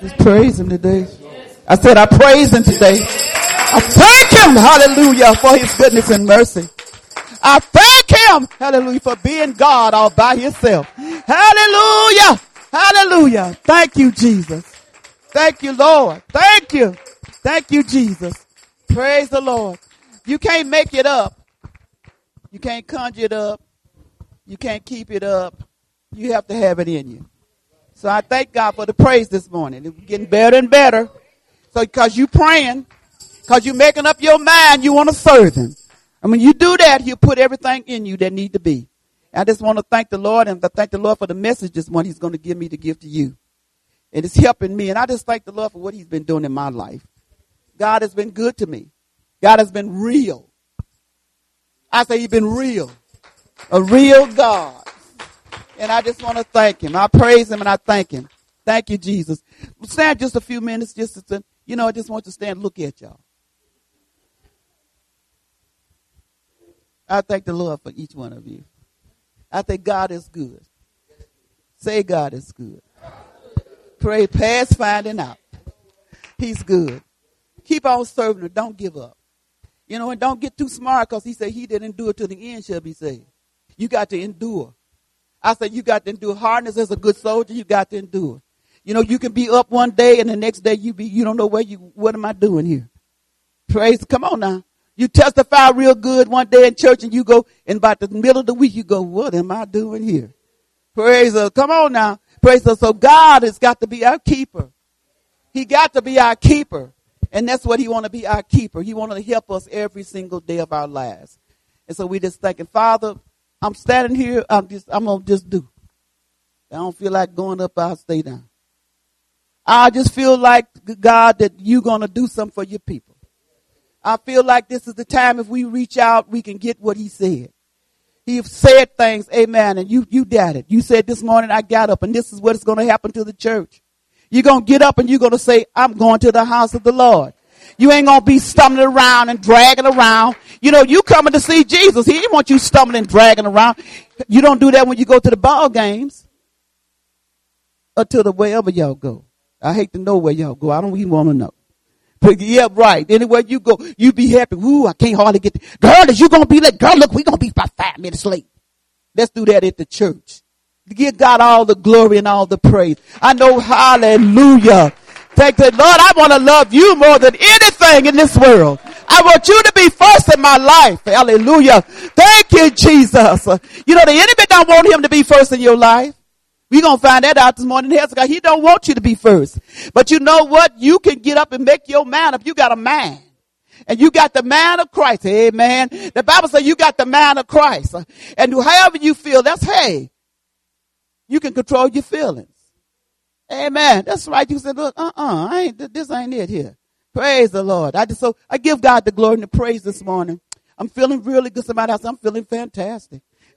Just praise him today. I said I praise him today. I thank him, hallelujah, for his goodness and mercy. I thank him, hallelujah, for being God all by himself. Hallelujah. Hallelujah. Thank you, Jesus. Thank you, Lord. Thank you. Thank you, Jesus. Praise the Lord. You can't make it up. You can't conjure it up. You can't keep it up. You have to have it in you. So I thank God for the praise this morning. It's getting better and better. So because you praying, because you're making up your mind, you want to serve him. And when you do that, he'll put everything in you that need to be. I just want to thank the Lord, and I thank the Lord for the message this morning he's going to give me to give to you. And it's helping me. And I just thank the Lord for what he's been doing in my life. God has been good to me. God has been real. I say he's been real. A real God. And I just want to thank him. I praise him and I thank him. Thank you, Jesus. Stand just a few minutes just to, I just want to stand and look at y'all. I thank the Lord for each one of you. I think God is good. Say God is good. Pray past finding out. He's good. Keep on serving him. Don't give up. And don't get too smart, because he said he didn't endure to the end shall be saved. You got to endure. I said you got to endure hardness as a good soldier. You got to endure. You can be up one day and the next day you don't know what am I doing here? Praise. Come on now. You testify real good one day in church and you go, and about the middle of the week you go, what am I doing here? Praise the, come on now. Praise the, so God has got to be our keeper. He got to be our keeper. And that's what he want to be, our keeper. He want to help us every single day of our lives. And so we just thinking, Father, I'm standing here. I'm going to just do. I don't feel like going up. I'll stay down. I just feel like, God, that you're going to do something for your people. I feel like this is the time if we reach out, we can get what he said. He said things, amen, and you did it. You said this morning I got up, and this is what is going to happen to the church. You're going to get up and you're going to say, I'm going to the house of the Lord. You ain't going to be stumbling around and dragging around. You coming to see Jesus. He didn't want you stumbling and dragging around. You don't do that when you go to the ball games or to the wherever y'all go. I hate to know where y'all go. I don't even want to know. But yeah, right. Anywhere you go, you be happy. Ooh, I can't hardly get girl, is you going to be late? Girl, look, we're going to be about 5 minutes late. Let's do that at the church. Give God all the glory and all the praise. I know, hallelujah. Thank the Lord, I want to love you more than anything in this world. I want you to be first in my life. Hallelujah. Thank you, Jesus. The enemy don't want him to be first in your life. We're going to find that out this morning. He don't want you to be first. But you know what? You can get up and make your mind up. You got a mind. And you got the mind of Christ. Amen. The Bible says you got the mind of Christ. And however you feel, you can control your feelings. Amen. That's right. You said, look, this ain't it here. Praise the Lord. I give God the glory and the praise this morning. I'm feeling really good. Somebody else, I'm feeling fantastic.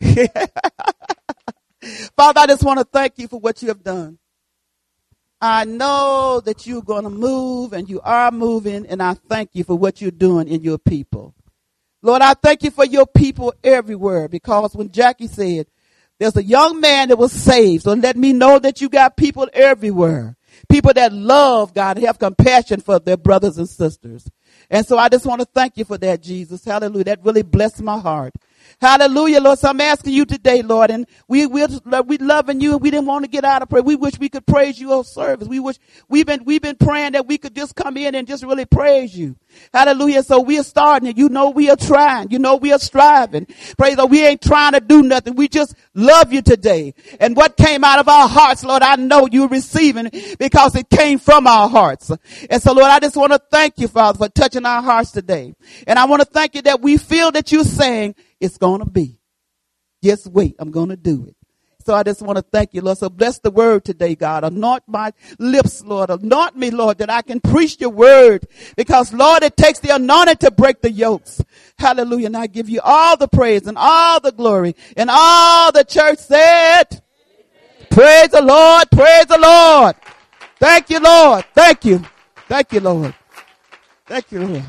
Father, I just want to thank you for what you have done. I know that you're going to move, and you are moving, and I thank you for what you're doing in your people. Lord, I thank you for your people everywhere, because when Jackie said, there's a young man that was saved, so let me know that you got people everywhere. People that love God and have compassion for their brothers and sisters. And so I just want to thank you for that, Jesus. Hallelujah. That really blessed my heart. Hallelujah, Lord. So I'm asking you today, Lord, and we loving you, and we didn't want to get out of prayer. We wish we could praise you on service. We've been praying that we could just come in and just really praise you. Hallelujah. So we are starting, and we are trying. We are striving. Praise the Lord. We ain't trying to do nothing. We just love you today. And what came out of our hearts, Lord, I know you're receiving because it came from our hearts. And so, Lord, I just want to thank you, Father, for touching our hearts today. And I want to thank you that we feel that you're saying, it's going to be. Just wait. I'm going to do it. So I just want to thank you, Lord. So bless the word today, God. Anoint my lips, Lord. Anoint me, Lord, that I can preach your word. Because, Lord, it takes the anointing to break the yokes. Hallelujah. And I give you all the praise and all the glory. And all the church said, praise the Lord. Praise the Lord. Thank you, Lord. Thank you. Thank you, Lord. Thank you, Lord.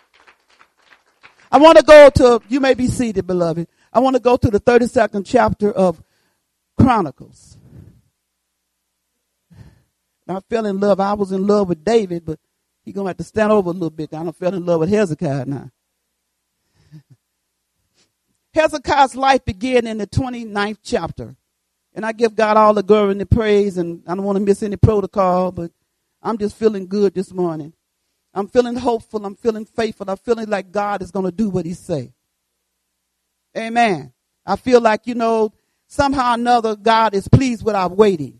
I want to go to, you may be seated, beloved. I want to go to the 32nd chapter of Chronicles. I fell in love. I was in love with David, but he's going to have to stand over a little bit. I don't fell in love with Hezekiah now. Hezekiah's life began in the 29th chapter. And I give God all the glory and the praise, and I don't want to miss any protocol, but I'm just feeling good this morning. I'm feeling hopeful. I'm feeling faithful. I'm feeling like God is going to do what he say. Amen. I feel like, somehow or another God is pleased with our waiting.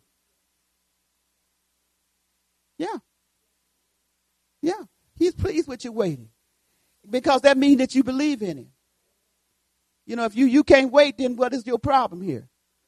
Yeah. Yeah. He's pleased with your waiting. Because that means that you believe in him. If you can't wait, then what is your problem here?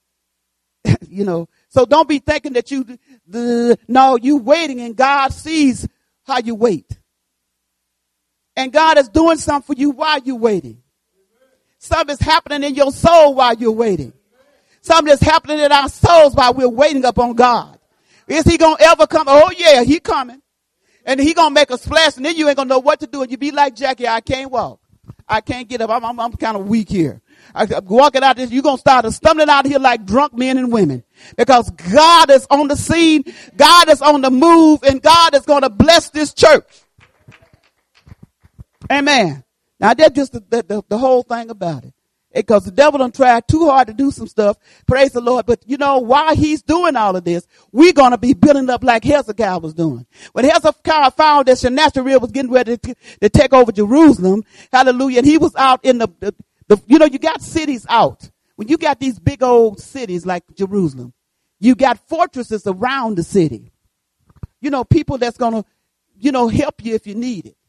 So don't be thinking that you waiting and God sees how you wait. And God is doing something for you while you're waiting. Something is happening in your soul while you're waiting. Something is happening in our souls while we're waiting upon God. Is he going to ever come? Oh yeah, he coming. And he going to make a splash, and then you ain't going to know what to do. And you be like Jackie, I can't walk. I can't get up. I'm kind of weak here. I'm walking out this, you're going to start stumbling out here like drunk men and women. Because God is on the scene. God is on the move. And God is going to bless this church. Amen. Now that's just the whole thing about it. Because the devil done tried too hard to do some stuff. Praise the Lord. But while he's doing all of this, we're going to be building up like Hezekiah was doing. When Hezekiah found that Sennacherib was getting ready to take over Jerusalem, hallelujah, and he was out in you got cities out. When you got these big old cities like Jerusalem, you got fortresses around the city. People that's going to, help you if you need it.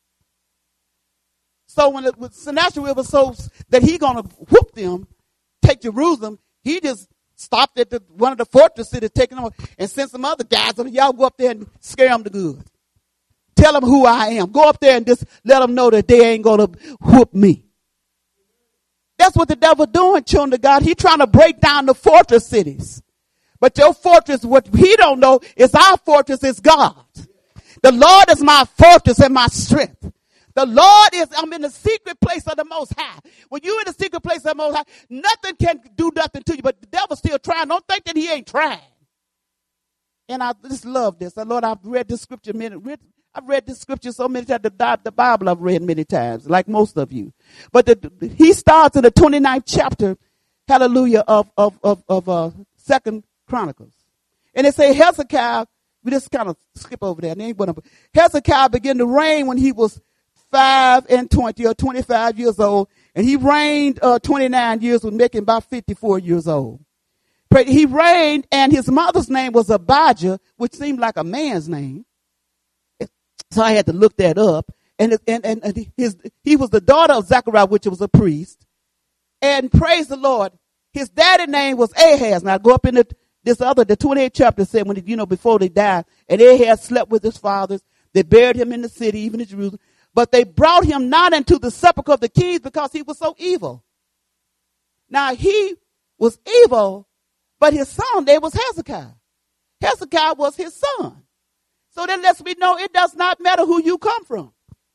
So when Sennacherib was so that he going to whoop them, take Jerusalem, he just stopped at one of the fortress cities, taking them and sent some other guys. Y'all go up there and scare them to good. Tell them who I am. Go up there and just let them know that they ain't going to whoop me. That's what the devil doing, children of God. He trying to break down the fortress cities. But your fortress, what he don't know is our fortress is God. The Lord is my fortress and my strength. The Lord I'm in the secret place of the Most High. When you're in the secret place of the Most High, nothing can do nothing to you, but the devil's still trying. Don't think that he ain't trying. And I just love this. Lord, I've read this scripture I've read this scripture so many times. The Bible I've read many times, like most of you. But he starts in the 29th chapter, hallelujah, of 2nd Chronicles. And it say Hezekiah, we just kind of skip over there. Hezekiah began to reign when he was 5 and 20 or 25 years old. And he reigned 29 years, was making about 54 years old. He reigned, and his mother's name was Abijah, which seemed like a man's name. So I had to look that up. And he was the daughter of Zechariah, which was a priest. And praise the Lord, his daddy name was Ahaz. Now go up in the 28th chapter said before they died, and Ahaz slept with his fathers. They buried him in the city, even in Jerusalem. But they brought him not into the sepulchre of the kings because he was so evil. Now he was evil, but his son there was Hezekiah. Hezekiah was his son. So that lets me know it does not matter who you come from.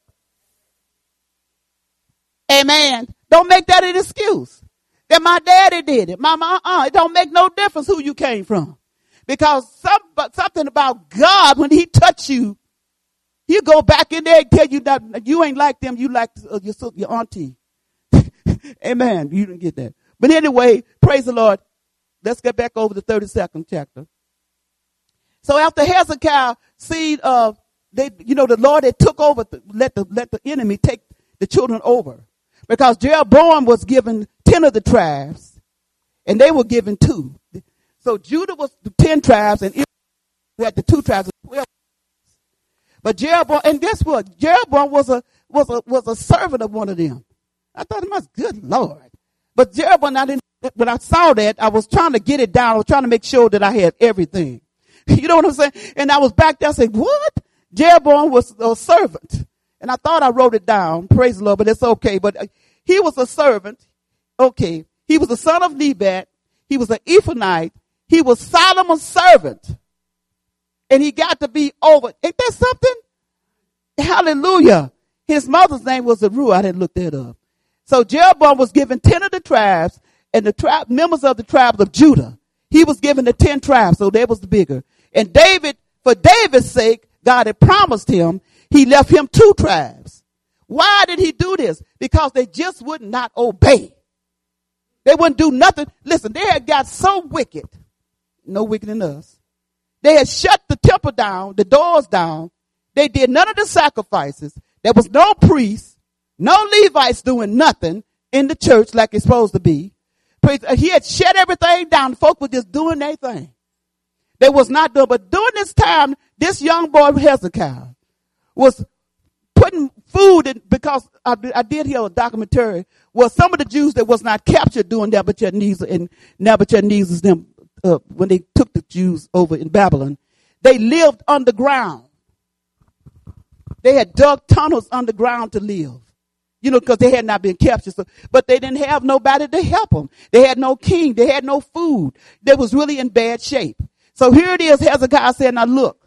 Amen. Don't make that an excuse. That my daddy did it. It don't make no difference who you came from. Because something about God, when he touched you, he'll go back in there and tell you that you ain't like them. You like your auntie. Amen. You didn't get that. But anyway, praise the Lord. Let's get back over the 32nd chapter. So after Hezekiah seen, the Lord had took over, let the enemy take the children over. Because Jeroboam was given 10 of the tribes, and they were given 2. So Judah was the 10 tribes, and Israel had the 2 tribes of 12. But Jeroboam, and guess what? Jeroboam was a servant of one of them. I thought it was good Lord. But Jeroboam, when I saw that, I was trying to get it down. I was trying to make sure that I had everything. You know what I'm saying? And I was back there saying, what? Jeroboam was a servant. And I thought I wrote it down. Praise the Lord, but it's okay. But he was a servant. Okay. He was the son of Nebat. He was an Ephraimite. He was Solomon's servant. And he got to be over. Ain't that something? Hallelujah. His mother's name was Zeruiah. I didn't look that up. So Jeroboam was given 10 of the tribes, and the members of the tribes of Judah. He was given the 10 tribes, so that was the bigger. And David, for David's sake, God had promised him, he left him 2 tribes. Why did he do this? Because they just would not obey. They wouldn't do nothing. Listen, they had got so wicked. No wicked in us. They had shut the temple down, the doors down. They did none of the sacrifices. There was no priests, no Levites doing nothing in the church like it's supposed to be. He had shut everything down. The folk were just doing their thing. They was not doing. But during this time, this young boy Hezekiah was putting food in, because I did hear a documentary where some of the Jews that was not captured during Nebuchadnezzar and Nebuchadnezzar's them when they took the Jews over in Babylon, they lived underground. They had dug tunnels underground to live, because they had not been captured. So, but they didn't have nobody to help them. They had no king. They had no food. They was really in bad shape. So here it is. Hezekiah said, "Now look,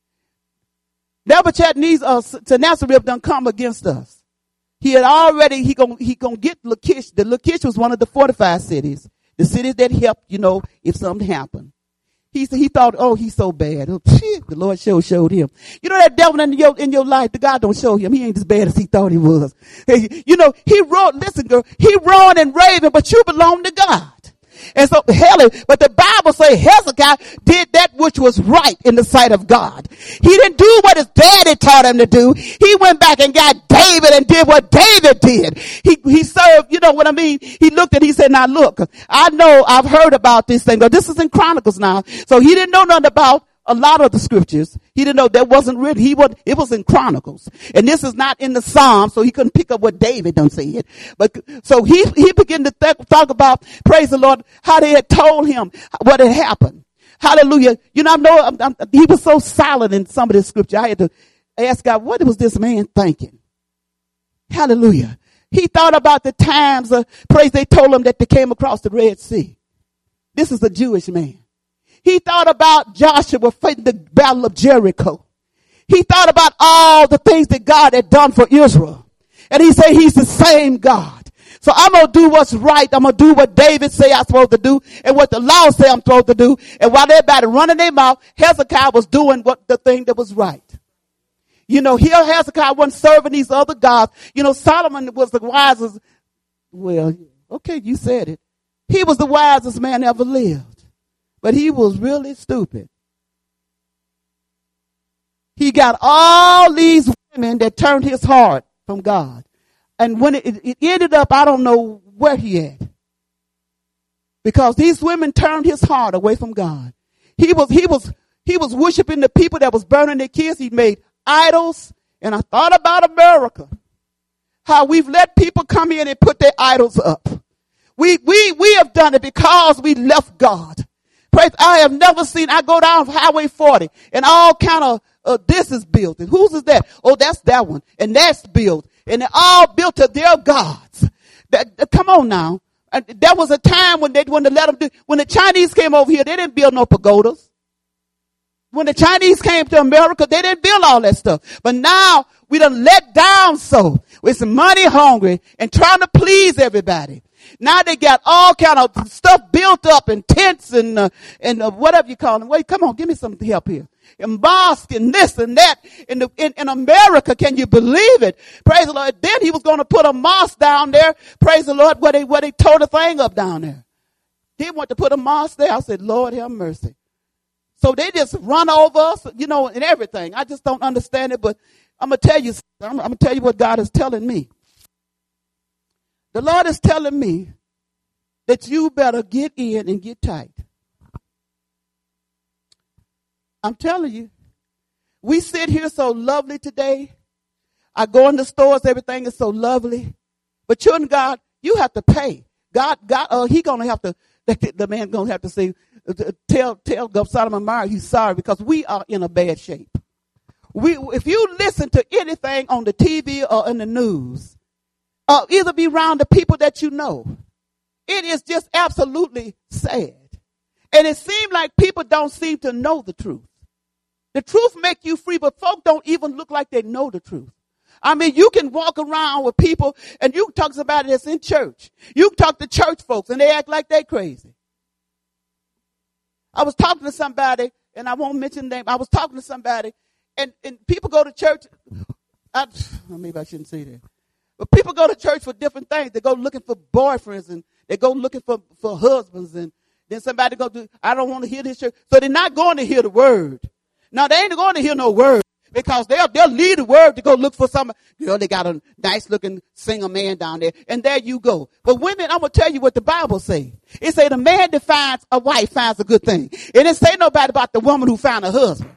Nebuchadnezzar, Sennacherib done come against us. He had already, he gonna get Lachish. The Lachish was one of the fortified cities, the cities that helped, if something happened. He thought, oh, he's so bad. Oh, the Lord showed him. That devil in your life, the God don't show him. He ain't as bad as he thought he was. He wrote, listen, girl, he roaring and raving, but you belong to God. And so, but the Bible says Hezekiah did that which was right in the sight of God. He didn't do what his daddy taught him to do. He went back and got David and did what David did. He served, what I mean? He looked and he said, now look, I know I've heard about this thing, but this is in Chronicles now. So he didn't know nothing about a lot of the scriptures. He didn't know that wasn't written. It was in Chronicles. And this is not in the Psalms, so he couldn't pick up what David done said. But, so he began to talk about, praise the Lord, how they had told him what had happened. Hallelujah. He was so silent in some of the scripture. I had to ask God, what was this man thinking? Hallelujah. He thought about the times, they told him that they came across the Red Sea. This is a Jewish man. He thought about Joshua fighting the battle of Jericho. He thought about all the things that God had done for Israel. And he said he's the same God. So I'm going to do what's right. I'm going to do what David say I'm supposed to do and what the law say I'm supposed to do. And while everybody running their mouth, Hezekiah was doing the thing that was right. Here Hezekiah wasn't serving these other gods. Solomon was the wisest. Well, okay, you said it. He was the wisest man ever lived. But he was really stupid. He got all these women that turned his heart from God. And when it ended up, I don't know where he at. Because these women turned his heart away from God. He was worshiping the people that was burning their kids. He made idols. And I thought about America. How we've let people come in and put their idols up. We have done it because we left God. I have never seen, I go down Highway 40 and all kind of, this is built. And whose is that? Oh, that's that one. And that's built. And they're all built to their gods. Come on now. There was a time when they let them do, when the Chinese came over here, they didn't build no pagodas. When the Chinese came to America, they didn't build all that stuff. But now we done let down so. We're some money hungry and trying to please everybody. Now they got all kind of stuff built up in tents and whatever you call them. Wait, come on, give me some help here. And mosque and this and that in America. Can you believe it? Praise the Lord. Then he was going to put a mosque down there. Praise the Lord, where they tore the thing up down there. He wanted to put a mosque there. I said, Lord, have mercy. So they just run over us, and everything. I just don't understand it, but I'm going to tell you, I'm going to tell you what God is telling me. The Lord is telling me that you better get in and get tight. I'm telling you, we sit here so lovely today. I go in the stores, everything is so lovely. But children of God, you have to pay. God, he gonna have to, the man gonna have to say, tell Solomon Meyer he's sorry because we are in a bad shape. If you listen to anything on the TV or in the news, either be around the people that you know, it is just absolutely sad. And it seems like people don't seem to know the truth. The truth make you free, but folk don't even look like they know the truth. I mean, you can walk around with people and you talk about it that's in church. You talk to church folks and they act like they crazy. I was talking to somebody and I won't mention them. I was talking to somebody, and people go to church. Maybe I shouldn't say that. But people go to church for different things. They go looking for boyfriends, and they go looking for husbands, and then somebody go do, I don't want to hear this church. So they're not going to hear the word. Now, they ain't going to hear no word, because they'll leave the word to go look for somebody. Girl, they got a nice looking singer man down there, and there you go. But women, I'm going to tell you what the Bible says. It say the man that finds a wife finds a good thing. It didn't say nobody about the woman who found a husband.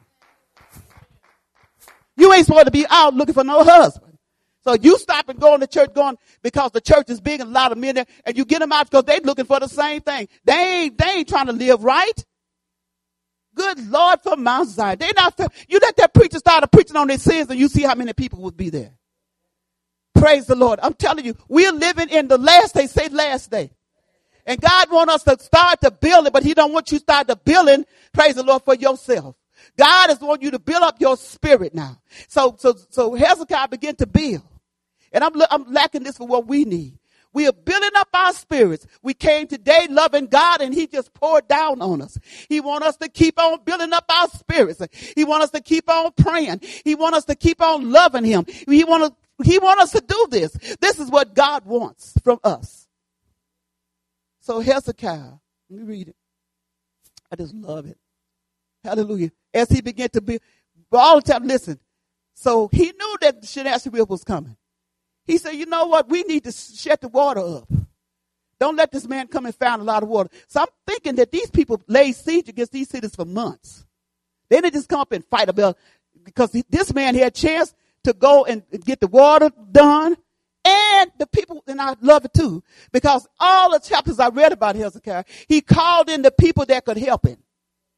You ain't supposed to be out looking for no husband. So you stop and going to church going because the church is big and a lot of men there, and you get them out because they looking for the same thing. They ain't trying to live right. Good Lord, from Mount Zion. They not, you let that preacher start preaching on their sins, and you see how many people would be there. Praise the Lord. I'm telling you, we're living in the last day. Say last day. And God wants us to start to build it, but he don't want you to start to building, praise the Lord, for yourself. God is wanting you to build up your spirit now. So Hezekiah began to build. And I'm lacking this for what we need. We are building up our spirits. We came today loving God, and he just poured down on us. He wants us to keep on building up our spirits. He wants us to keep on praying. He wants us to keep on loving him. He wants us to do this. This is what God wants from us. So Hezekiah, let me read it. I just love it. Hallelujah. As he began to build, all the time, listen. So he knew that Sennacherib was coming. He said, you know what? We need to shut the water up. Don't let this man come and find a lot of water. So I'm thinking that these people laid siege against these cities for months. They didn't just come up and fight about, because this man had a chance to go and get the water done. And the people, and I love it too, because all the chapters I read about Hezekiah, he called in the people that could help him.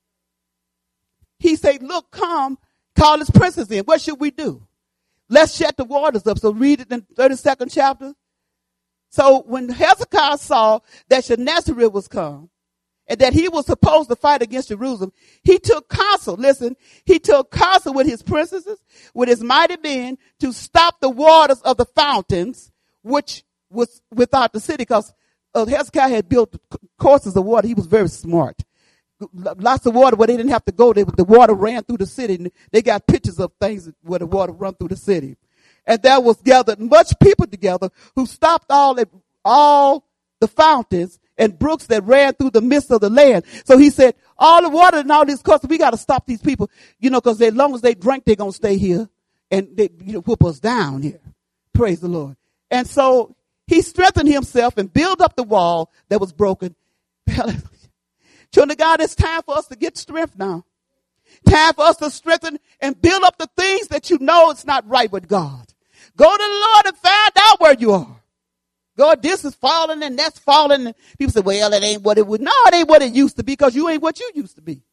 He said, look, come, call his princes in. What should we do? Let's shut the waters up. So read it in 32nd chapter. So when Hezekiah saw that Sennacherib was come and that he was supposed to fight against Jerusalem, he took counsel. Listen, he took counsel with his princesses, with his mighty men, to stop the waters of the fountains, which was without the city, because Hezekiah had built courses of water. He was very smart. Lots of water where they didn't have to go. The water ran through the city. And they got pictures of things where the water run through the city. And there was gathered much people together who stopped all the fountains and brooks that ran through the midst of the land. So he said, all the water and all these courses, we got to stop these people, because as long as they drink, they're going to stay here and they whoop us down here. Praise the Lord. And so he strengthened himself and built up the wall that was broken. Children of God, it's time for us to get strength now. Time for us to strengthen and build up the things that you know it's not right with God. Go to the Lord and find out where you are. God, this is falling and that's falling. And people say, well, it ain't what it was. No, it ain't what it used to be, because you ain't what you used to be.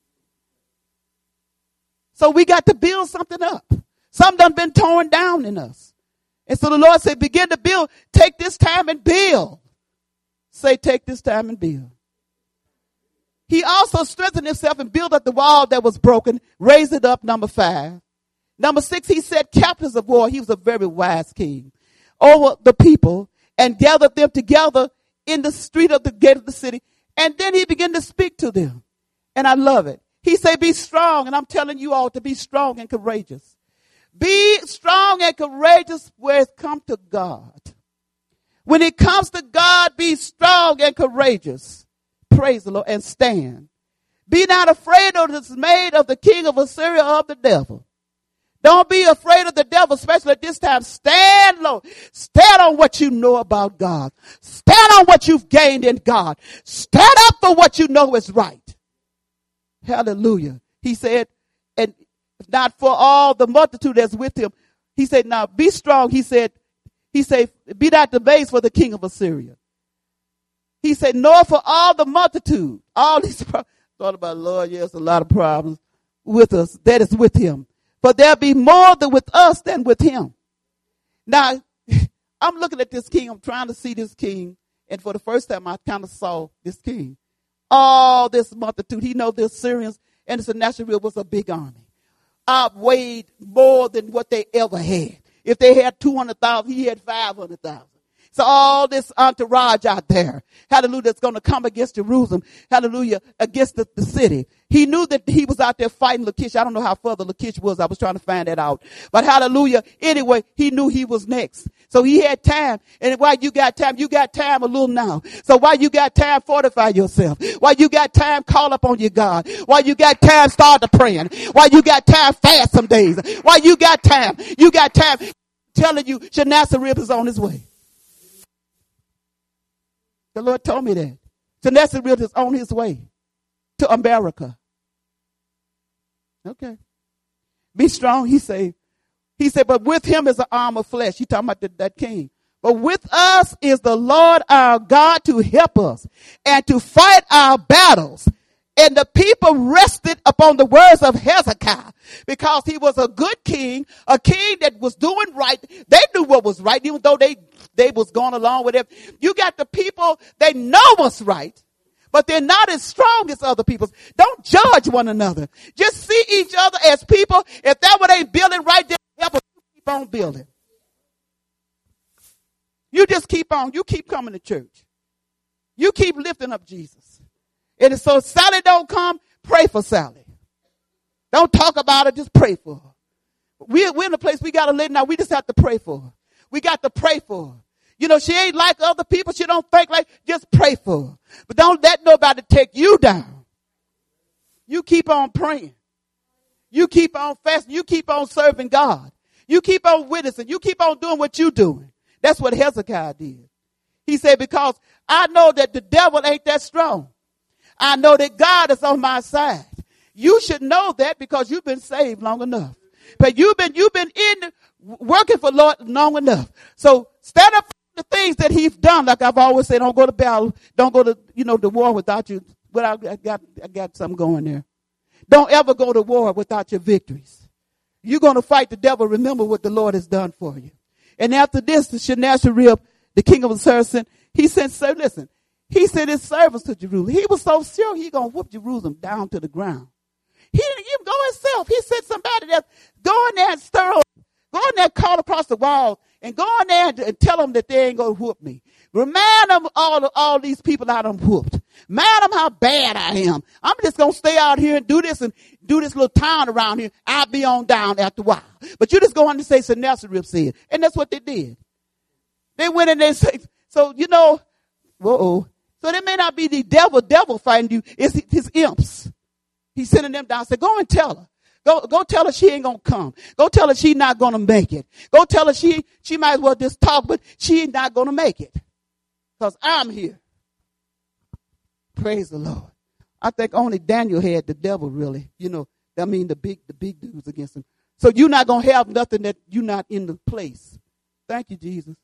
So we got to build something up. Something done been torn down in us. And so the Lord said, begin to build. Take this time and build. Say, take this time and build. He also strengthened himself and built up the wall that was broken, raised it up, number 5. Number 6, he set captains of war. He was a very wise king over the people and gathered them together in the street of the gate of the city. And then he began to speak to them. And I love it. He said, be strong. And I'm telling you all to be strong and courageous. Be strong and courageous where it comes to God. When it comes to God, be strong and courageous. Praise the Lord, and stand. Be not afraid or dismayed of the king of Assyria or of the devil. Don't be afraid of the devil, especially at this time. Stand low. Stand on what you know about God. Stand on what you've gained in God. Stand up for what you know is right. Hallelujah. He said, and if not for all the multitude that's with him, he said, now be strong. He said, be not dismayed for the king of Assyria. He said, nor for all the multitude, all these thought about, Lord, yes, a lot of problems with us. That is with him. For there'll be more than with us than with him. Now, I'm looking at this king. I'm trying to see this king. And for the first time, I kind of saw this king. All this multitude. He knows the Assyrians and the Sennacherib was a big army. Outweighed more than what they ever had. If they had 200,000, he had 500,000. So all this entourage out there, hallelujah, that's going to come against Jerusalem, hallelujah, against the city. He knew that he was out there fighting Lachish. I don't know how far the Lachish was. I was trying to find that out. But hallelujah, anyway, he knew he was next. So he had time. And while you got time a little now. So while you got time, fortify yourself. While you got time, call upon your God. While you got time, start to praying. While you got time, fast some days. While you got time. Telling you, Sennacherib is on his way. The Lord told me that. Sennacherib is on his way to America. Okay. Be strong, he said. He said, but with him is an arm of flesh. He talking about that king. But with us is the Lord our God to help us and to fight our battles. And the people rested upon the words of Hezekiah because he was a good king, a king that was doing right. They knew what was right, even though they was going along with it. You got the people, they know what's right, but they're not as strong as other people. Don't judge one another. Just see each other as people. If that what they building right there, help us keep on building. You just keep on. You keep coming to church. You keep lifting up Jesus. And so Sally don't come, pray for Sally. Don't talk about her, just pray for her. We're in a place we got to live now. We just have to pray for her. We got to pray for her. You know, she ain't like other people. She don't think like, just pray for her. But don't let nobody take you down. You keep on praying. You keep on fasting. You keep on serving God. You keep on witnessing. You keep on doing what you're doing. That's what Hezekiah did. He said, because I know that the devil ain't that strong. I know that God is on my side. You should know that because you've been saved long enough. But you've been working for Lord long enough. So stand up for the things that he's done. Like I've always said, don't go to battle. Don't go to, the war without you. Well, I got something going there. Don't ever go to war without your victories. You're going to fight the devil. Remember what the Lord has done for you. And after this, the Sennacherib, the king of the Saracen, he sent his servants to Jerusalem. He was so sure he going to whoop Jerusalem down to the ground. He didn't even go himself. He sent somebody that go in there and stir up. Go in there and call across the wall and go in there and tell them that they ain't going to whoop me. Remind them all these people I done whooped. Remind them how bad I am. I'm just going to stay out here and do this little town around here. I'll be on down after a while. But you just go on to say Sennacherib said. And that's what they did. They went in there and said, so, whoa. So it may not be the devil fighting you. It's his imps. He's sending them down. Say, go and tell her. Go tell her she ain't going to come. Go tell her she's not going to make it. Go tell her she might as well just talk, but she ain't not going to make it. Because I'm here. Praise the Lord. I think only Daniel had the devil really. The big dudes against him. So you're not going to have nothing that you're not in the place. Thank you, Jesus.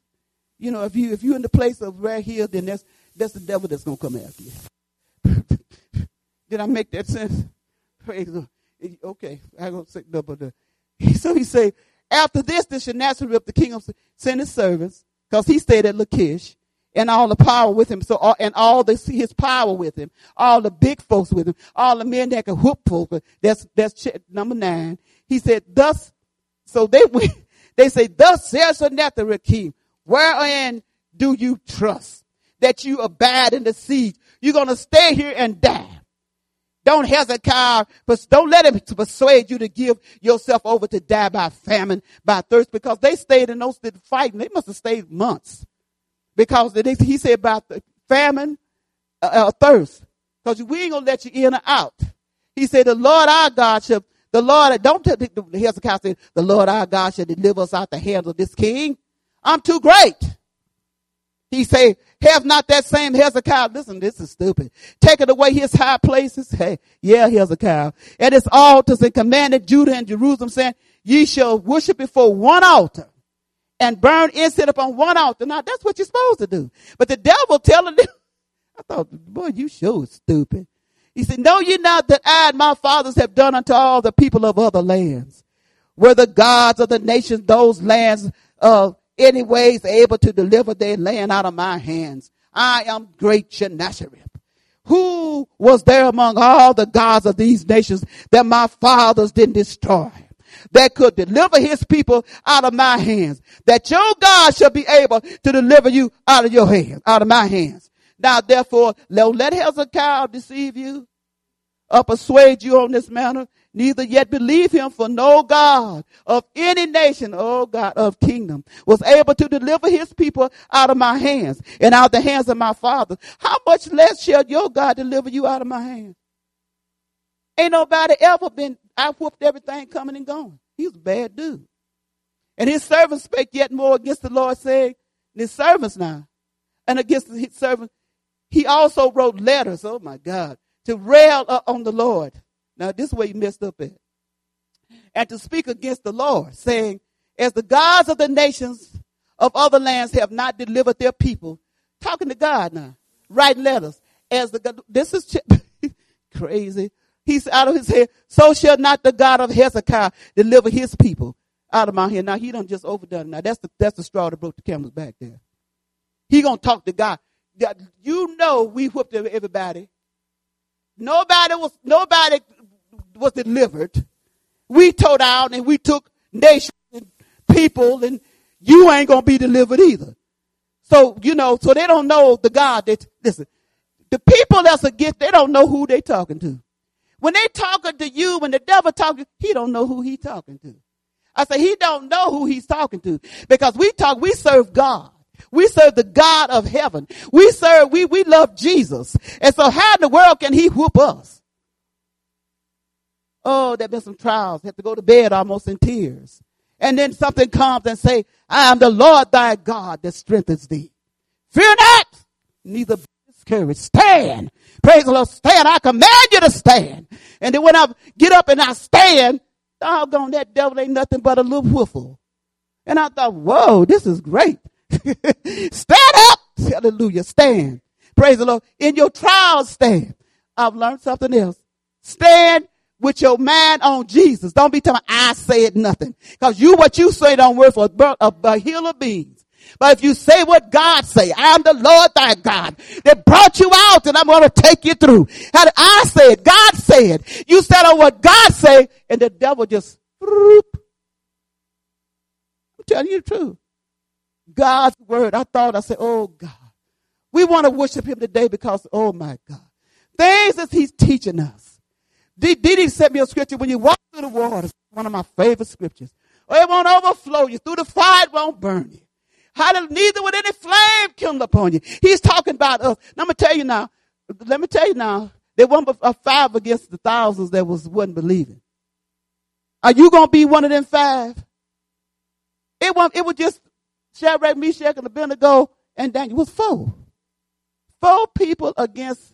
If you're in the place of right here, then that's the devil that's going to come after you. Did I make that sense? Praise the Lord. Okay, I'm going to say double the. So he said, after this, the Sennacherib, the king sent his servants, because he stayed at Lachish, and all the power with him. His power with him, all the big folks with him, all the men that could whoop folks. That's number 9. He said, thus, so they went. They say, thus says Sennacherib king, wherein do you trust that you abide in the siege? You're going to stay here and die. Don't Hezekiah, but don't let him persuade you to give yourself over to die by famine, by thirst, because they stayed in those fighting. They must have stayed months because he said about the famine, thirst, because we ain't going to let you in or out. He said, the Lord our God shall, Hezekiah said, the Lord our God shall deliver us out the hands of this king. I'm too great. He say, have not that same Hezekiah, listen, this is stupid, taken away his high places. Hey, yeah, Hezekiah. And his altars and commanded Judah and Jerusalem, saying, ye shall worship before one altar and burn incense upon one altar. Now, that's what you're supposed to do. But the devil telling them, I thought, boy, you sure stupid. He said, know ye not that I and my fathers have done unto all the people of other lands, where the gods of the nations, those lands, anyways able to deliver their land out of my hands. I am great Sennacherib. Who was there among all the gods of these nations that my fathers didn't destroy? that could deliver his people out of my hands. That your God shall be able to deliver you out of your hands, out of my hands. Now, therefore, don't let Hezekiah deceive you or persuade you on this manner. Neither yet believe him, for no God of any nation, oh God of kingdom, was able to deliver his people out of my hands and out of the hands of my fathers. How much less shall your God deliver you out of my hands? Ain't nobody ever been, I whooped everything coming and going. He was a bad dude. And his servants spake yet more against the Lord, saying, his servants now, and against his servants, he also wrote letters, oh my God, to rail on the Lord. Now, this is where you messed up at. And to speak against the Lord, saying, as the gods of the nations of other lands have not delivered their people. Talking to God now. Writing letters. This is crazy. He's out of his head. So shall not the God of Hezekiah deliver his people out of my hand. Now, he done just overdone it. Now, that's the straw that broke the camel's back there. He gonna talk to God. You know we whooped everybody. Nobody was delivered. We tore down and we took nations and people, and you ain't going to be delivered either. So, so they don't know the God that, listen, the people that's against, they don't know who they talking to. When they talking to you, when the devil talking, he don't know who he talking to. I say he don't know who he's talking to, because we serve God. We serve the God of heaven. We love Jesus. And so how in the world can he whoop us? Oh, there been some trials. Have to go to bed almost in tears. And then something comes and say, I am the Lord thy God that strengthens thee. Fear not, neither be discouraged. Stand. Praise the Lord. Stand. I command you to stand. And then when I get up and I stand, doggone, that devil ain't nothing but a little whiffle. And I thought, whoa, this is great. Stand up. Hallelujah. Stand. Praise the Lord. In your trials, stand. I've learned something else. Stand with your mind on Jesus. Don't be telling I said nothing. Because what you say don't work for a hill of beans. But if you say what God say, I am the Lord thy God that brought you out, and I'm going to take you through. How did I say it? God said. You said on what God say, and the devil just, I'm telling you the truth. God's word. I said, oh God, we want to worship him today because, oh my God, things that he's teaching us. Did he send me a scripture? When you walk through the waters, one of my favorite scriptures. Or it won't overflow you. Through the fire, it won't burn you. Neither would any flame kindle upon you. He's talking about us. Now, let me tell you now, there wasn't a 5 against the thousands that wasn't believing. Are you going to be one of them 5? It was just Shadrach, Meshach, and Abednego, and Daniel. It was 4. 4 people against.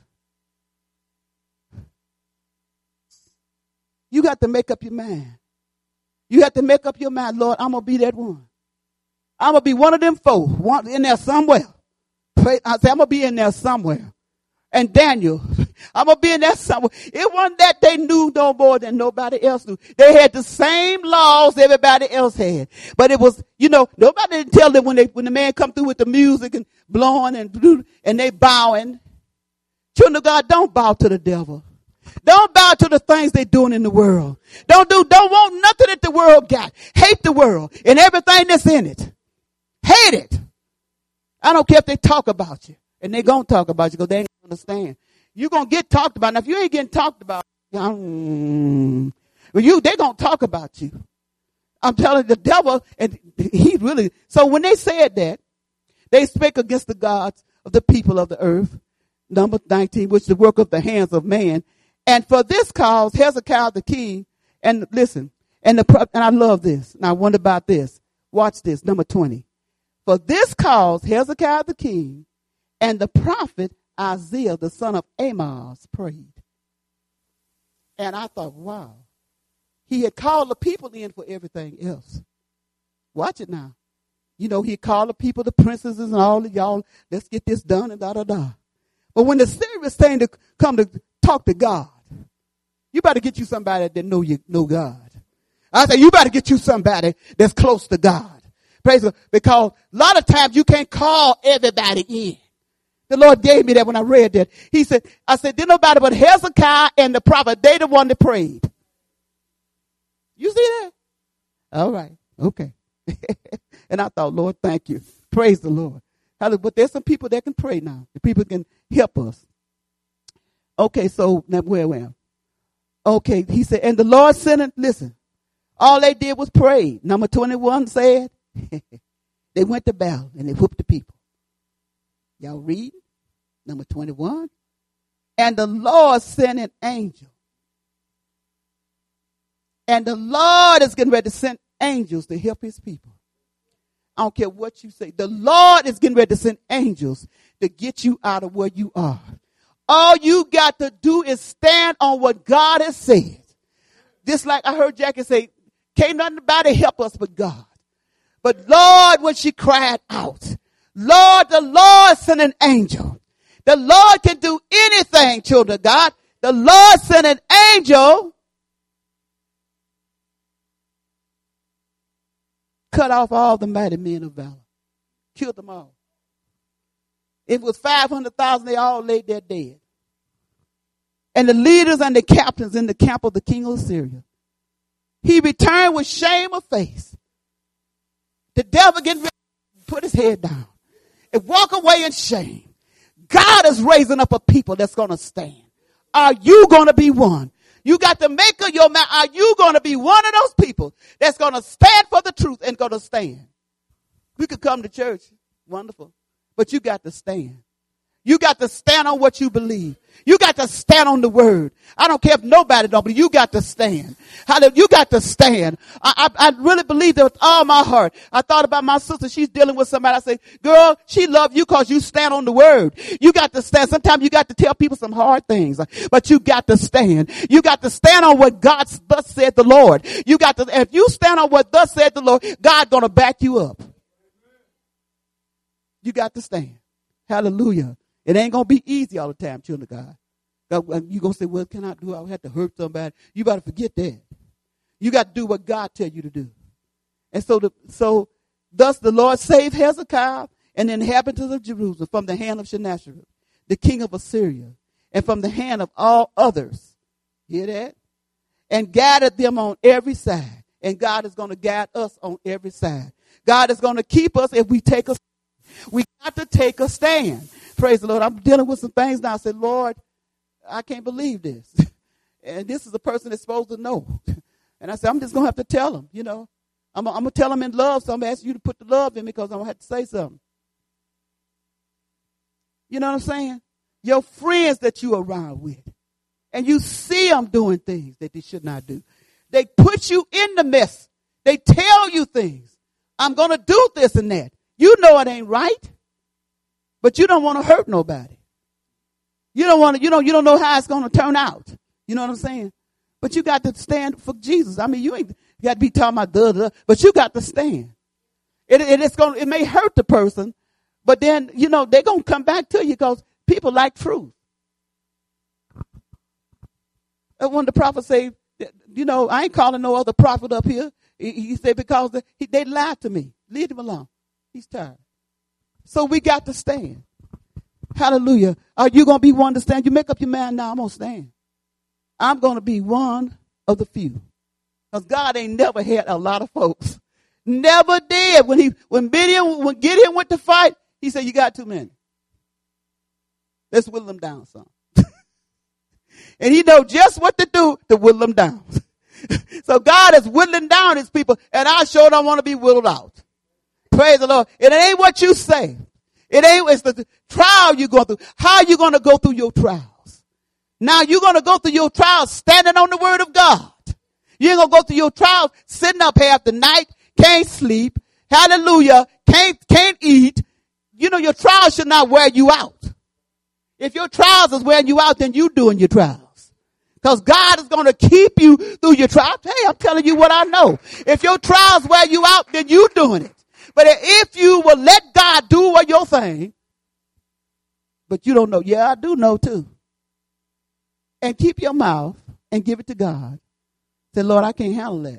You got to make up your mind. You have to make up your mind, Lord, I'm going to be that one. I'm going to be one of them 4, one in there somewhere. I say, I'm going to be in there somewhere. And Daniel, I'm going to be in there somewhere. It wasn't that they knew no more than nobody else knew. They had the same laws everybody else had. But it was, nobody didn't tell them when the man come through with the music and blowing and they bowing. Children of God, don't bow to the devil. Don't bow to the things they're doing in the world. Don't want nothing that the world got. Hate the world and everything that's in it. Hate it. I don't care if they talk about you. And they're going to talk about you because they ain't going to understand. You're going to get talked about. Now, if you ain't getting talked about, they're going to talk about you. I'm telling you, the devil, and he really, so when they said that, they spake against the gods of the people of the earth. Number 19, which is the work of the hands of man. And for this cause, Hezekiah the king, and listen, and I love this. And I wonder about this. Watch this, number 20. For this cause, Hezekiah the king and the prophet Isaiah, the son of Amoz, prayed. And I thought, wow. He had called the people in for everything else. Watch it now. He called the people, the princesses and all of y'all, let's get this done and da-da-da. But when the serious thing to come to talk to God, you better get you somebody that know God. I say, you better get you somebody that's close to God. Praise God. Because a lot of times you can't call everybody in. The Lord gave me that when I read that. I said, did nobody but Hezekiah and the prophet, they the one that prayed. You see that? All right. Okay. And I thought, Lord, thank you. Praise the Lord. Hallelujah. But there's some people that can pray now. The people can help us. Okay, so now where am I? Okay, he said, and the Lord sent it. Listen, all they did was pray. Number 21 said, they went to battle and they whooped the people. Y'all read? Number 21. And the Lord sent an angel. And the Lord is getting ready to send angels to help his people. I don't care what you say. The Lord is getting ready to send angels to get you out of where you are. All you got to do is stand on what God has said. Just like I heard Jackie say, can't nobody help us but God. But Lord, when she cried out, Lord, the Lord sent an angel. The Lord can do anything, children of God. The Lord sent an angel. Cut off all the mighty men of valor. Killed them all. It was 500,000. They all laid there dead. And the leaders and the captains in the camp of the king of Assyria. He returned with shame of face. The devil getting ready to put his head down and walk away in shame. God is raising up a people that's going to stand. Are you going to be one? You got to make up your mind. Are you going to be one of those people that's going to stand for the truth and going to stand? We could come to church. Wonderful. But you got to stand. You got to stand on what you believe. You got to stand on the word. I don't care if nobody don't, but you got to stand. Hallelujah. You got to stand. I really believe that with all my heart. I thought about my sister. She's dealing with somebody. I say, girl, she loves you because you stand on the word. You got to stand. Sometimes you got to tell people some hard things, but you got to stand. You got to stand on what God thus said the Lord. You got to, if you stand on what thus said the Lord, God's going to back you up. You got to stand. Hallelujah. It ain't going to be easy all the time, children of God. You're going to say, well, can I do? I have to hurt somebody. You got to forget that. You got to do what God tell you to do. And so thus the Lord saved Hezekiah and the inhabitants of Jerusalem from the hand of Sennacherib, the king of Assyria, and from the hand of all others. Hear that? And guided them on every side. And God is going to guide us on every side. God is going to keep us if we take a stand. We got to take a stand. Praise the Lord. I'm dealing with some things now. I said, Lord, I can't believe this. And this is a person that's supposed to know. And I said, I'm just going to have to tell him, you know. I'm going to tell him in love. So I'm going to ask you to put the love in me because I'm going to have to say something. You know what I'm saying? Your friends that you are around with. And you see them doing things that they should not do. They put you in the mess. They tell you things. I'm going to do this and that. You know it ain't right. But you don't want to hurt nobody. You don't want to, you don't know how it's going to turn out. You know what I'm saying? But you got to stand for Jesus. I mean, you ain't got to be talking about but you got to stand. It may hurt the person, but then, they're going to come back to you because people like truth. And when the prophet say, I ain't calling no other prophet up here. He said, because they lied to me. Leave him alone. He's tired. So we got to stand. Hallelujah. Are you going to be one to stand? You make up your mind now, I'm going to stand. I'm going to be one of the few. Because God ain't never had a lot of folks. Never did. When Gideon went to fight, he said, you got too many. Let's whittle them down some. And he know just what to do to whittle them down. So God is whittling down his people, and I sure don't want to be whittled out. Praise the Lord. It ain't what you say. It's the trial you're going through. How are you going to go through your trials? Now you're going to go through your trials standing on the word of God. You ain't going to go through your trials sitting up half the night, can't sleep. Hallelujah. Can't eat. Your trials should not wear you out. If your trials is wearing you out, then you doing your trials. Because God is going to keep you through your trials. Hey, I'm telling you what I know. If your trials wear you out, then you doing it. But if you will let God do what your thing, but you don't know. Yeah, I do know too. And keep your mouth and give it to God. Say, Lord, I can't handle that.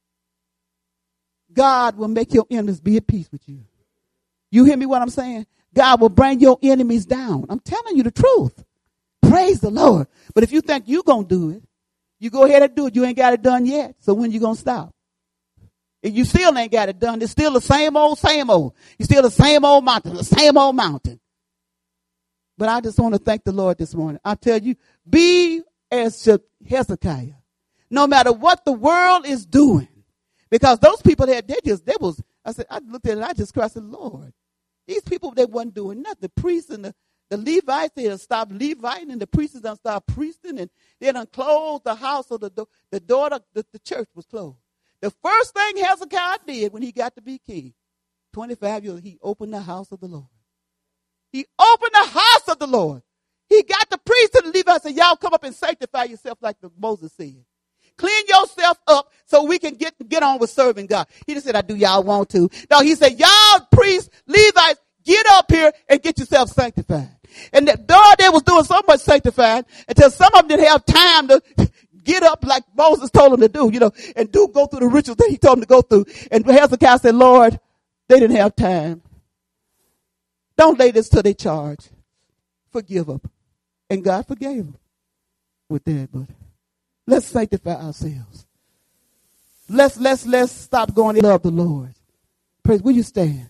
God will make your enemies be at peace with you. You hear me what I'm saying? God will bring your enemies down. I'm telling you the truth. Praise the Lord. But if you think you're going to do it, you go ahead and do it. You ain't got it done yet. So when you going to stop? And you still ain't got it done. It's still the same old, same old. You still the same old mountain, the same old mountain. But I just want to thank the Lord this morning. I tell you, be as Hezekiah. No matter what the world is doing. Because those people I looked at it, I just cried, I said, Lord, these people, they wasn't doing nothing. The priests and the Levites, they done stopped Leviting, and the priests done stopped priesting, and they done closed the house of the door of the church was closed. The first thing Hezekiah did when he got to be king, 25 years, he opened the house of the Lord. He opened the house of the Lord. He got the priests and the Levites and said, y'all come up and sanctify yourself like Moses said. Clean yourself up so we can get on with serving God. He just said, I do y'all want to. No, he said, y'all priests, Levites, get up here and get yourself sanctified. And they was doing so much sanctifying until some of them didn't have time to get up like Moses told them to do, and go through the rituals that he told them to go through. And Hezekiah said, Lord, they didn't have time. Don't lay this to their charge. Forgive them. And God forgave them with that. But let's sanctify ourselves. Let's stop going to love the Lord. Praise, will you stand?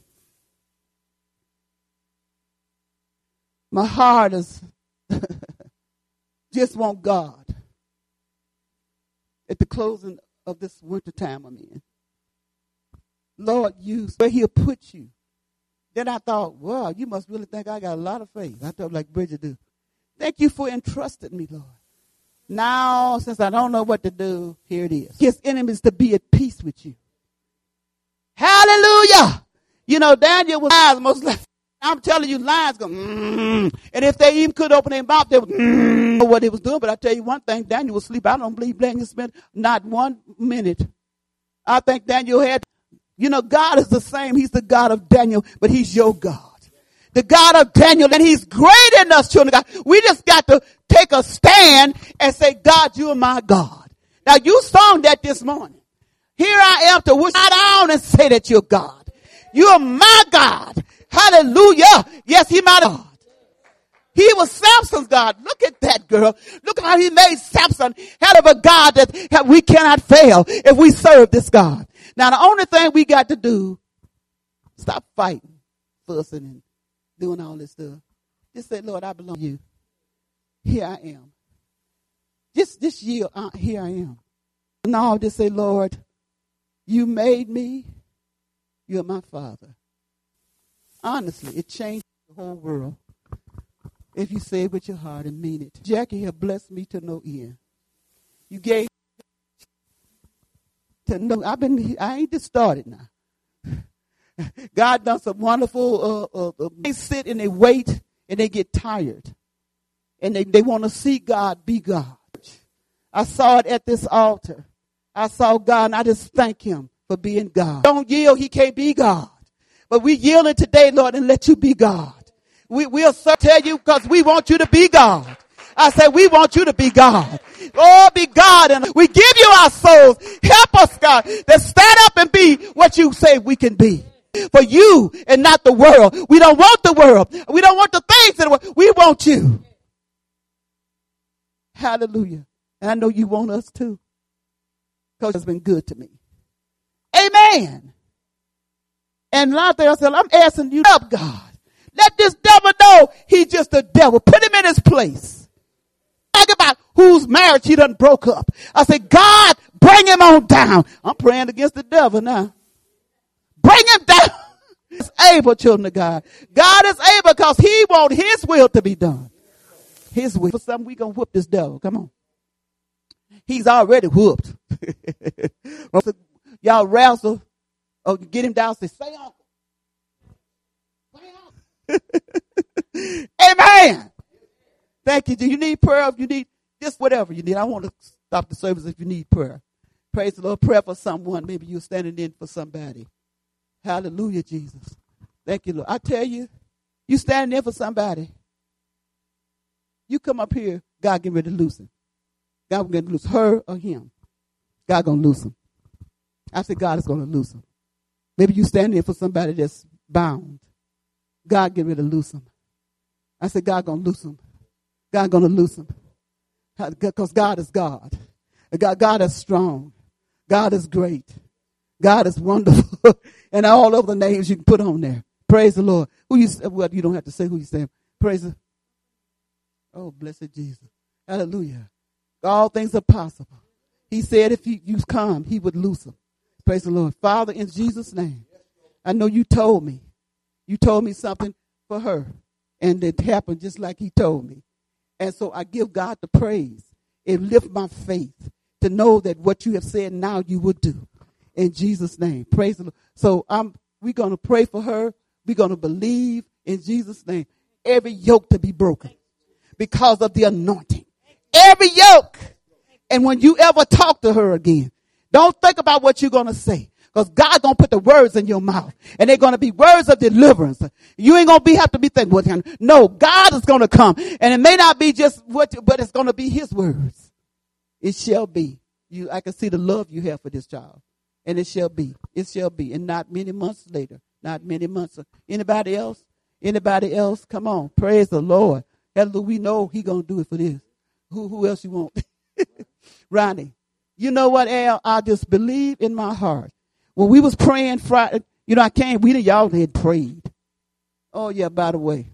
My heart is just want God at the closing of this winter time I'm in. Lord, use where he'll put you. Then I thought, wow, you must really think I got a lot of faith. I thought like Bridget do. Thank you for entrusting me, Lord. Now, since I don't know what to do, here it is. His enemies to be at peace with you. Hallelujah. Daniel was lions most likely. I'm telling you, lions go, and if they even could open their mouth, they would, know what they was doing. But I tell you one thing, Daniel was asleep. I don't believe Daniel spent not 1 minute. I think Daniel had, God is the same. He's the God of Daniel, but he's your God. The God of Daniel, and he's greater than us, children of God. We just got to take a stand and say, God, you are my God. Now, you sung that this morning. Here I am to wish down and say that you're God. You are my God. Hallelujah. Yes, he might have. He was Samson's God. Look at that, girl. Look how he made Samson head of a God that we cannot fail if we serve this God. Now, the only thing we got to do, stop fighting, fussing, and doing all this stuff. Just say, Lord, I belong to you. Here I am. Just this year, here I am. Now, just say, Lord, you made me. You're my Father. Honestly, it changed the whole world. If you say it with your heart and mean it. Jackie have blessed me to no end. You gave to know. I ain't just started now. God done some wonderful, they sit and they wait and they get tired. And they want to see God be God. I saw it at this altar. I saw God and I just thank him for being God. Don't yield, he can't be God. But we yielding today, Lord, and let you be God. We'll tell you because we want you to be God. I say we want you to be God. Oh, be God. And we give you our souls. Help us, God, to stand up and be what you say we can be. For you and not the world. We don't want the world. We don't want the things in the world. We want you. Hallelujah. And I know you want us too. Because it's been good to me. Amen. And out there I said, I'm asking you up, God. Let this devil know he's just a devil. Put him in his place. Think about whose marriage he done broke up. I said, God, bring him on down. I'm praying against the devil now. Bring him down. He's able, children of God. God is able because he wants his will to be done. His will. For something we gonna whoop this devil. Come on. He's already whooped. Y'all wrestle or get him down. Say uncle. Amen. Thank you. Do you need prayer? If you need just whatever you need. I want to stop the service if you need prayer. Praise the Lord. Prayer for someone. Maybe you're standing in for somebody. Hallelujah, Jesus. Thank you, Lord. I tell you, you standing in for somebody. You come up here, God get ready to loosen. God going to loose her or him. God going to loosen. I said God is going to loosen. Maybe you standing in for somebody that's bound. God get ready to loosen. I said God going to loosen. God going to loosen. Because God is God. God is strong. God is great. God is wonderful. And all of the names you can put on there. Praise the Lord. Well, you don't have to say who you say. Praise the. Oh, blessed Jesus. Hallelujah. All things are possible. He said if you come, he would loose them. Praise the Lord. Father, in Jesus' name, I know you told me. You told me something for her. And it happened just like he told me. And so I give God the praise and lift my faith to know that what you have said now you will do. In Jesus' name. Praise the Lord. So we're going to pray for her. We're going to believe in Jesus' name. Every yoke to be broken because of the anointing. Every yoke. And when you ever talk to her again, don't think about what you're going to say. Because God's going to put the words in your mouth. And they're going to be words of deliverance. You ain't going to have to be thinking, what kind. No, God is going to come. And it may not be just but it's going to be his words. It shall be. I can see the love you have for this child. And it shall be. It shall be. And not many months later. Not many months. Anybody else? Anybody else? Come on. Praise the Lord. Hallelujah. We know he's going to do it for this. Who else you want? Ronnie. You know what, Al? I just believe in my heart. When we was praying Friday, I came, y'all had prayed. Oh yeah, by the way.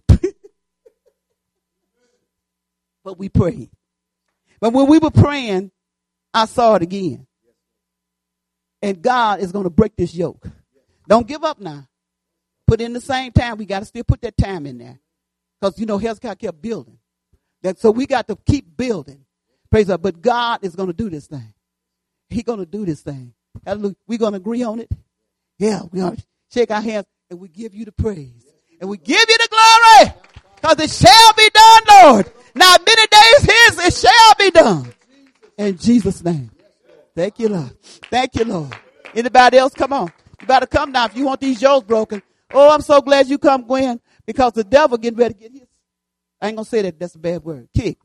But we prayed. But when we were praying, I saw it again. And God is going to break this yoke. Don't give up now. Put in the same time. We got to still put that time in there. Because, Hezekiah kept building. So we got to keep building. Praise God. But God is going to do this thing. He's going to do this thing. Hallelujah. We're going to agree on it. Yeah, we're going to shake our hands and we give you the praise. And we give you the glory. Because it shall be done, Lord. Now many days hence it shall be done. In Jesus' name. Thank you, Lord. Thank you, Lord. Anybody else? Come on. You better come now if you want these yokes broken. Oh, I'm so glad you come, Gwen. Because the devil getting ready to get his. I ain't going to say that. That's a bad word. Kicked.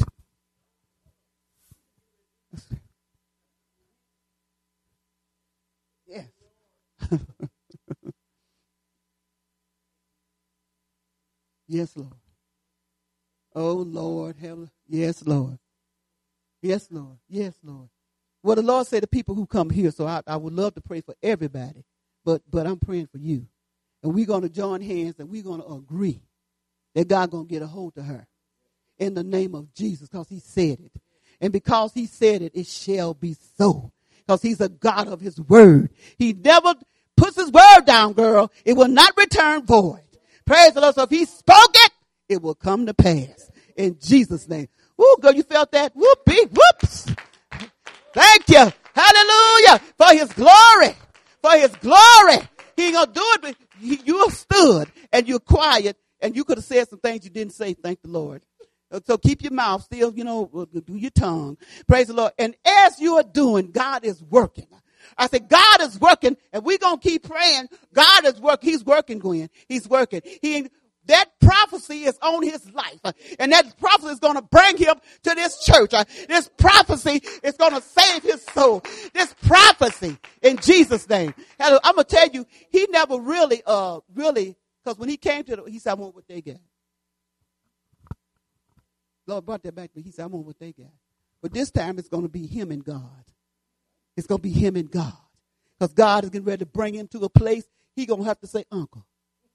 Yes. Yes, Lord. Oh, Lord. Yes, Lord. Yes, Lord. Yes, Lord. Well, the Lord said to people who come here, so I would love to pray for everybody, but I'm praying for you. And we're going to join hands and we're going to agree that God's going to get a hold of her in the name of Jesus because he said it. And because he said it, it shall be so because he's a God of his word. He never puts his word down, girl. It will not return void. Praise the Lord. So if he spoke it, it will come to pass in Jesus' name. Woo, girl, you felt that? Whoopee, whoops. Thank you. Hallelujah. For his glory. For his glory. He ain't going to do it, but you stood and you're quiet and you could have said some things you didn't say. Thank the Lord. So keep your mouth still, do your tongue. Praise the Lord. And as you are doing, God is working. I said, God is working and we're going to keep praying. God is working. He's working, Gwen. He's working. That prophecy is on his life. And that prophecy is going to bring him to this church. This prophecy is going to save his soul. This prophecy in Jesus' name. I'm going to tell you, he never really, because when he came he said, I want what they got. Lord brought that back to me. He said, I want what they got. But this time it's going to be him and God. It's going to be him and God. Because God is getting ready to bring him to a place he's going to have to say, Uncle.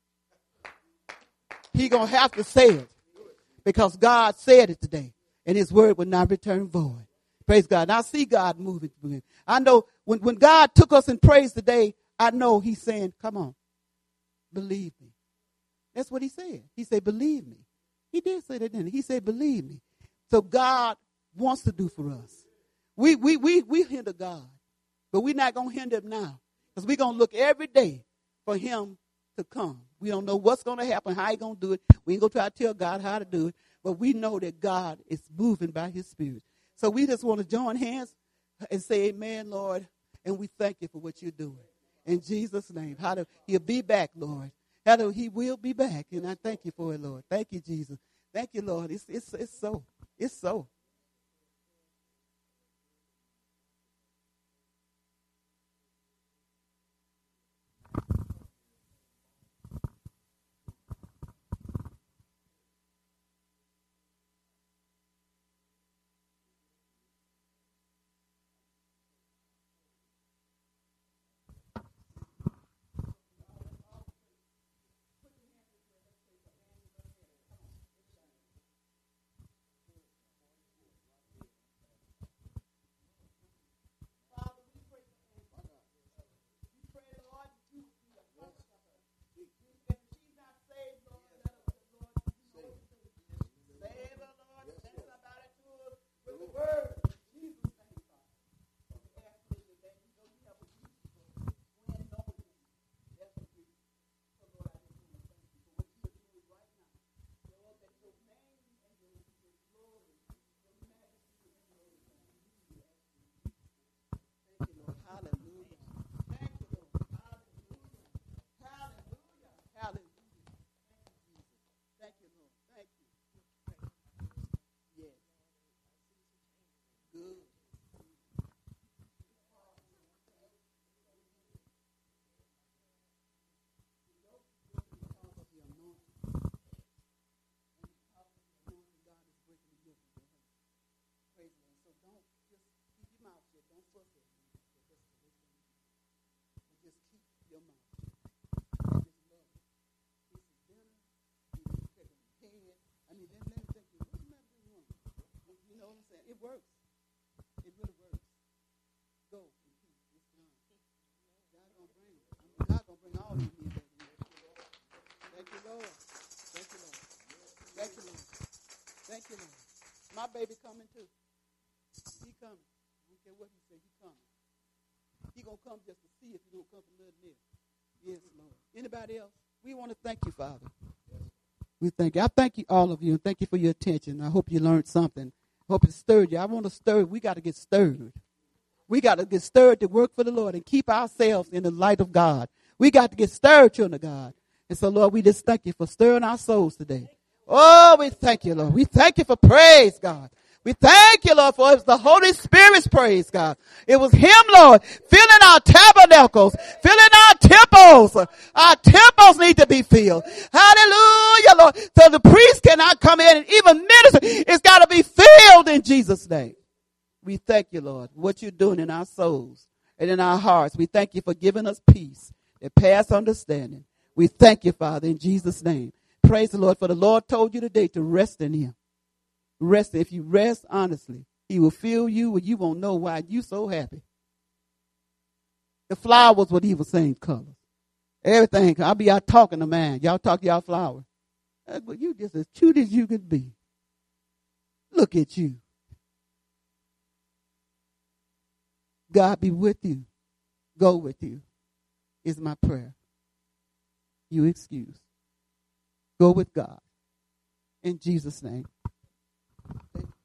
He's going to have to say it because God said it today and his word will not return void. Praise God. And I see God moving. I know when God took us in praise today, I know he's saying, come on, believe me. That's what he said. He said, believe me. He did say that, didn't he? He said, believe me. So God wants to do for us. We hinder God, but we're not going to hinder him now because we're going to look every day for him to come. We don't know what's going to happen, how he's going to do it. We ain't going to try to tell God how to do it, but we know that God is moving by his spirit. So we just want to join hands and say, amen, Lord, and we thank you for what you're doing. In Jesus' name, he'll be back, Lord. He will be back, and I thank you for it, Lord. Thank you, Jesus. Thank you, Lord. It's so. It's so. works. It really works. Go in peace. It's done. God gonna bring it. God gonna bring all these men back here. Thank you, Lord. Thank you, Lord. Thank you, Lord. Thank you, Lord. My baby coming too. He coming. I don't care what he say. He coming. He gonna come just to see if he gonna come from little near. Yes, Lord. Anybody else? We want to thank you, Father. We thank you. I thank you, all of you, and thank you for your attention. I hope you learned something. I hope it stirred you. I want to stir. We got to get stirred. We got to get stirred to work for the Lord and keep ourselves in the light of God. We got to get stirred, children of God. And so, Lord, we just thank you for stirring our souls today. Oh, we thank you, Lord. We thank you for praise, God. We thank you, Lord, for it was the Holy Spirit's praise, God. It was Him, Lord, filling our tabernacles, filling our temples. Our temples need to be filled. Hallelujah, Lord. So the priest cannot come in and even minister. It's got to be filled in Jesus' name. We thank you, Lord, for what you're doing in our souls and in our hearts. We thank you for giving us peace that passes understanding. We thank you, Father, in Jesus' name. Praise the Lord, for the Lord told you today to rest in Him. Rest. If you rest honestly, He will fill you and you won't know why you so happy. The flowers were the same color. Everything. I'll be out talking to man. Y'all talk to y'all flowers. But you just as cute as you could be. Look at you. God be with you. Go with you is my prayer. You excuse. Go with God. In Jesus' name. Thank you.